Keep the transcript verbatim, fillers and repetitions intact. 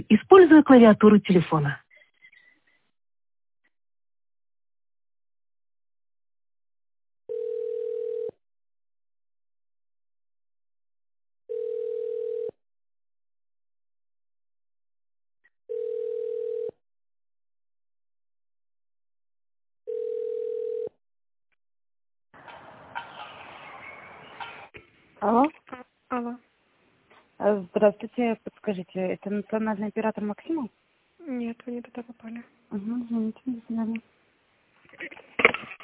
используя клавиатуру телефона. Алло. Алло. Э, Здравствуйте, подскажите, это национальный оператор Максима? Нет, вы не туда попали. Угу, извините, до свидания.